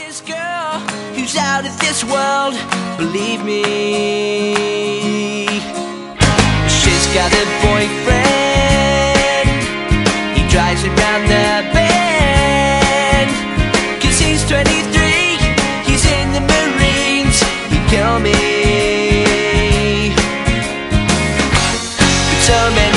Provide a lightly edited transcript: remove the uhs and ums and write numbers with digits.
this girl who's out of this world, believe me. She's got a boyfriend, he drives around the bend. 'Cause he's 23, he's in the Marines, he'd kill me. But so many